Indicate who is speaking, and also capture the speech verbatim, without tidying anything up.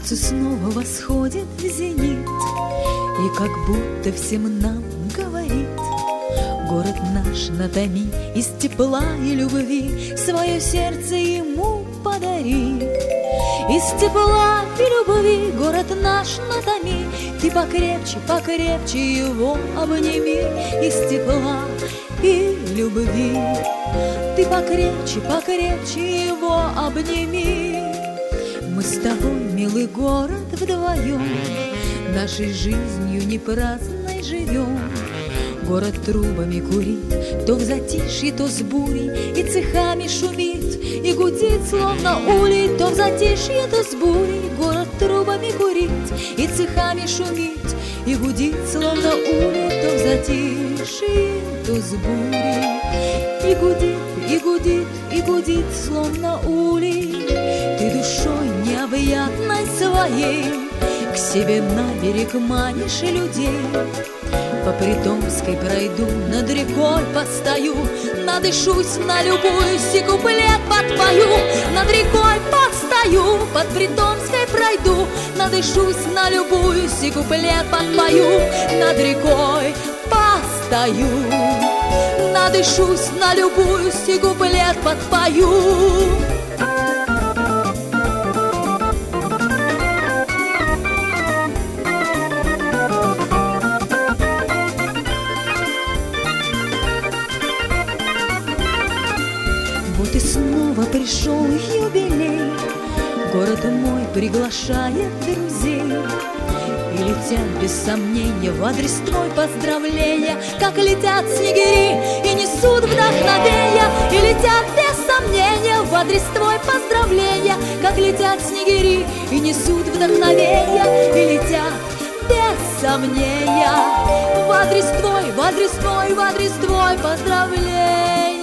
Speaker 1: Солнце снова восходит в зенит, и как будто всем нам говорит: город наш натоми, из тепла и любви свое сердце ему подари. Из тепла и любви город наш натоми, ты покрепче, покрепче его обними. Из тепла и любви ты покрепче, покрепче его обними. Мы с тобой, милый город, вдвоем нашей жизнью непраздной живем. Город трубами курит, то в затишье, то с бурей, и цехами шумит, и гудит, словно улей. То в затишье, то с бурей, город трубами курит, и цехами шумит, и гудит, словно улей. То в затишье, то с бурей, и гудит, и гудит, и гудит, словно улей. Ты душой необъятной своей к себе на берег манишь людей. По Притомской пройду, над рекой постою, надышусь, налюбуюсь и куплет подпою. Над рекой постою, под Притомской пройду, надышусь, налюбуюсь и куплет подпою. Над рекой постою, надышусь, налюбуюсь и куплет подпою. Вот и снова пришел юбилей, город мой приглашает друзей. И летят без сомнения в адрес твой поздравления, как летят снегири и несут вдохновения. И летят без сомнения в адрес твой поздравления, как летят снегири и несут вдохновения. И летят без сомнения в адрес твой, в адрес твой, в адрес твой поздравления.